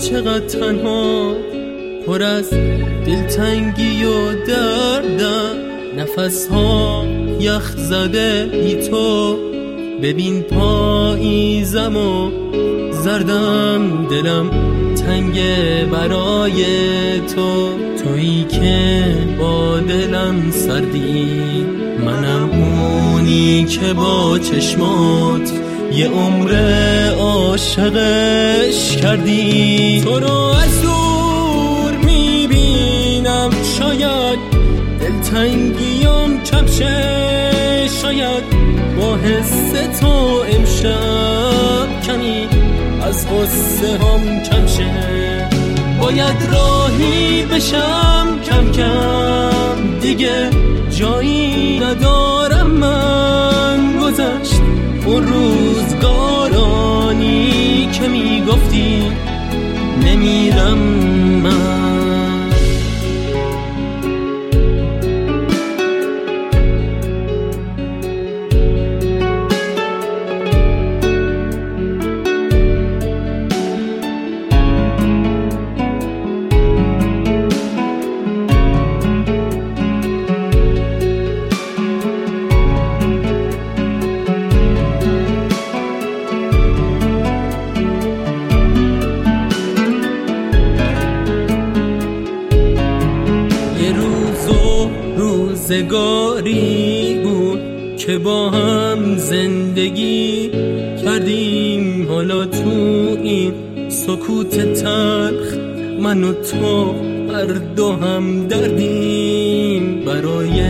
چقدر تنها، پر از دلتنگی و دردم، نفس ها یخ زده بی تو. ببین پاییزم و زردم، دلم تنگه برای تو. تویی که با دلم سردی، منم اونی که با چشمات یه عمر عاشقش کردی. تو رو از دور میبینم، شاید دلتنگیم کم شه، شاید با حس تو امشب کمی از غصه هم کم شه. باید راهی بشم کم کم، دیگه جایی ندارم من. گذشت اون روزگارانی که میگفتی نمیرم من. روزگاری بود که با هم زندگی کردیم، حالا تو این سکوت تلخ من و تو هر دو هم دردیم. برای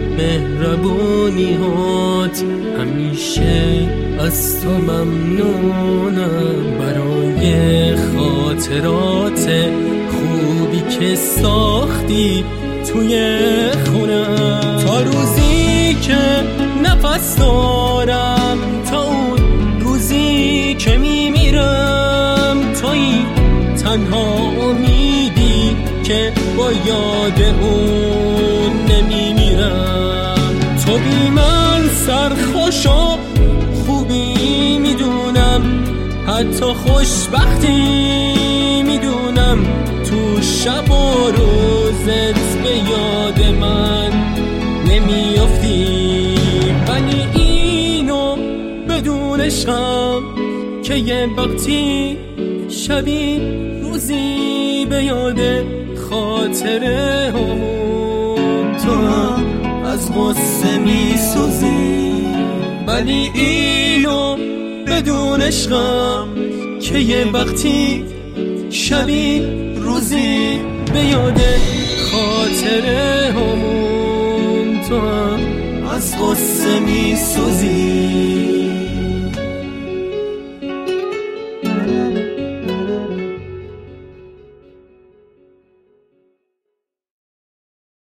مهربونیات همیشه از تو ممنونم، برای خاطرات خوبی که ساختی توی خونم. تا روزی که نفس دارم، تا اون روزی که میمیرم، تویی تنها امیدی که با یاد اون نمیمیرم. تو بی من سرخوش و خوبی میدونم، حتی خوشبختی میدونم. تو شب و روزت به یاد من نمیافتی، ولی اینو بدون عشقم که یه وقتی شبی روزی به یاد خاطره همون تو از غصه میسوزی. ولی اینو بدون عشقم که یه وقتی شبی روزی به یاد خاطره همون تو از غصه میسوزی.